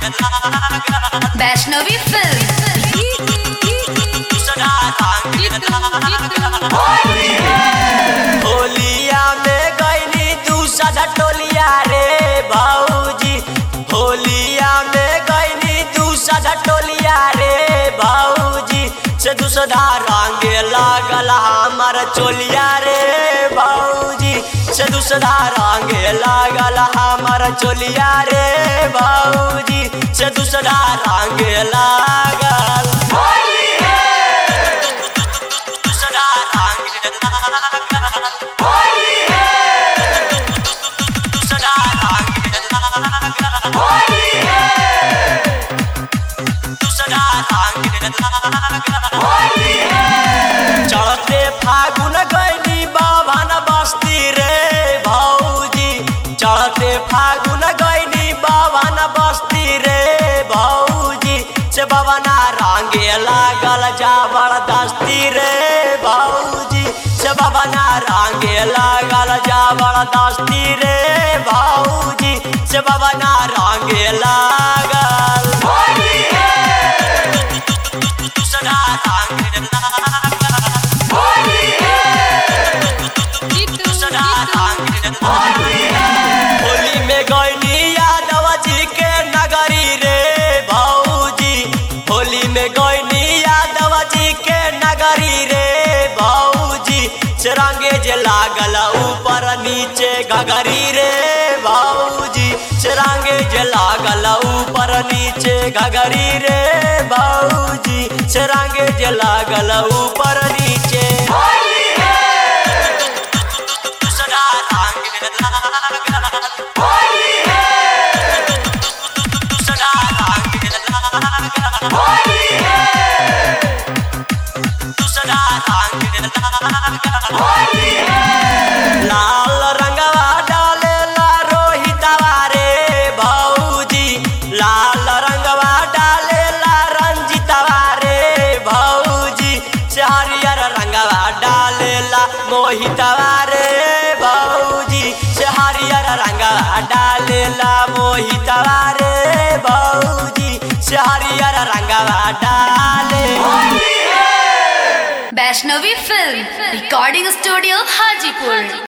Vaishnavi film. होलिया में गईनी दूसरा टोलिया रे भाऊजी, होलिया में गईनी दूसरा टोलिया रे भाऊजी, से दूसरा रंग लागल हमार चोलिया रे भाऊजी, से दूसरा रंग लागल हमार चोलिया रे भाऊजी, से दूसरा रंग लागल चढ़ते फागुन गईनी बाभन बस्ती रे भौजी, चढ़ते फागुन गईनी बाभन बस्ती रे भौजी, से बबना रंगे लागल जबरदस्ती रे भौजी, से बबना रंगे लागल जबरदस्ती रे भौजी, से बबना रंगे लागल होली में गईनी यादव जी के नगरी रे भौजी, होली में गईनी यादव जी के नगरी रे भौजी, से रंगे जे लागल ऊपर नीचे घगरी रे भौजी, से रंगे जे लागल ऊपर नीचे घगरी रे भौजी, से रंगे जे लागल ऊपर नीचे लाल रंगवा डालेला रोहितवा रे भौजी, लाल रंगवा डालेला रंजितवा रे भौजी, से हरियर रंगवा डालेला मोहितवा रे भौजी, से हरियर रंगवा डालेला मोहितवा रे भौजी, से हरियर रंगवा डाले Vaishnavi film recording studio Hajipur.